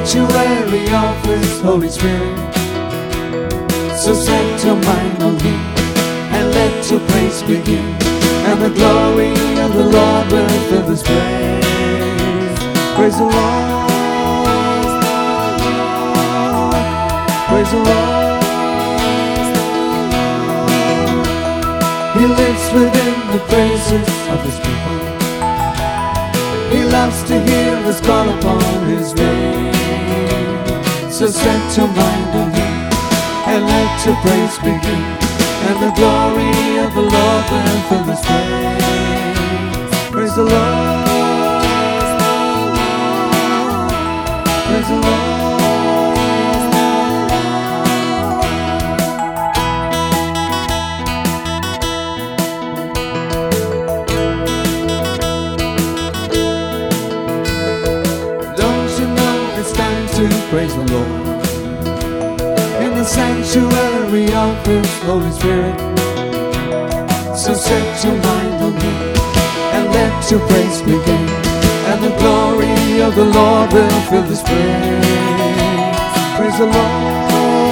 sanctuary of His Holy Spirit. So set your mind on Him and let your praise begin, and the glory of the Lord will fill this place. Praise the Lord, praise the Lord. He lives within the praises of His people. He loves to hear us call upon His name. So set your mind on Him and let your praise begin, and the glory of the Lord will fill this place. Praise the Lord, praise the Lord. Don't you know it's time to praise the Lord in the sanctuary of His Holy Spirit? So set your mind on Him and let your praise begin, and the glory of the Lord will fill this place. Praise the Lord,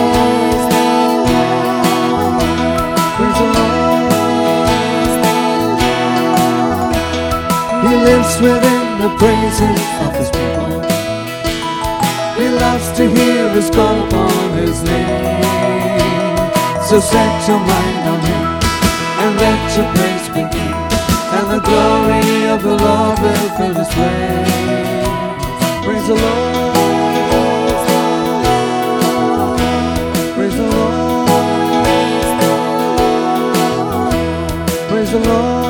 praise the Lord. He lives within the praises of His people. He loves to hear us call upon His name. So set your mind on Him and let your praise begin, and the glory of the Lord will fill this place. Praise the Lord, praise the Lord, praise the Lord.